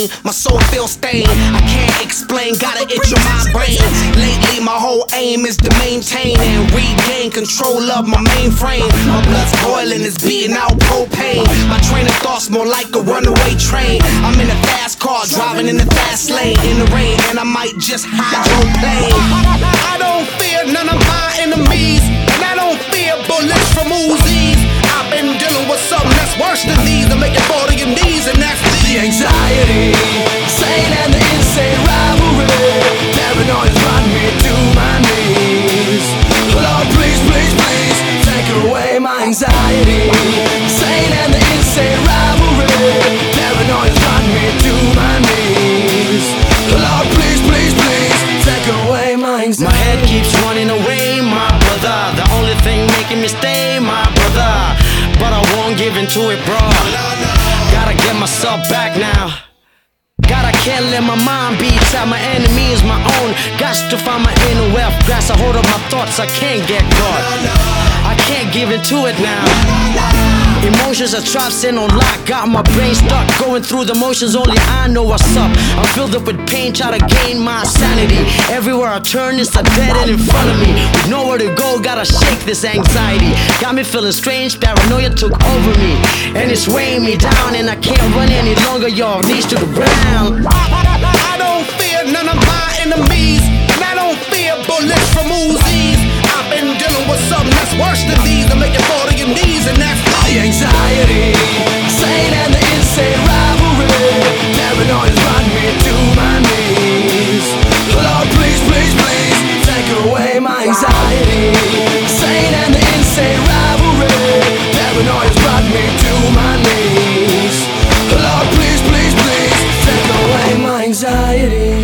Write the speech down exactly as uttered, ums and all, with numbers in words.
pain, my soul feels stained. I can't explain, gotta itch on my brain. Lately my whole aim is to maintain and regain control of my mainframe. My blood's boiling, it's beating out propane. My train of thoughts more like a runaway train. I'm in a fast car, driving in the fast lane. In the rain, and I might just hydroplane. I don't fear none of my enemies, and I don't fear bullets from Uzis. I've been dealing with something that's worse than these, to make it fall to your knees, and that's the anxiety, sane and the insane rivalry. Paranoia's run me to my knees. Lord, please, please, please, take away my anxiety, sane and the insane rivalry. Paranoia's run me to my knees. Lord, please, please, please, take away my anxiety. My head keeps running away, my brother. The only thing making me stay, my brother. But I won't give in to it, bro. Gotta get myself back now. God, I can't let my mind be tied. My enemy is my own. Got to find my inner wealth. Grasp a hold of my thoughts, I can't get caught. I can't give in to it now. Emotions are trapped in on lock. Got my brain stuck, going through the motions. Only I know what's up. I'm filled up with pain, try to gain my sanity. Everywhere I turn, it's a dead end in front of me. With nowhere to go, gotta shake this anxiety. Got me feeling strange, paranoia took over me, and it's weighing me down, and I can't run any longer, y'all. Knees to the ground. I don't fear none of my enemies, and I don't fear bullets from Uzis. I've been dealing with something that's worse than these, to make it fall to your knees, and that's the anxiety, sane and the insane rivalry. Paranoia's run me to my knees. Lord, please, please, please, take away my anxiety, sane and the insane rivalry. Paranoia's brought me to my knees. Lord, please, please, please, take away my anxiety.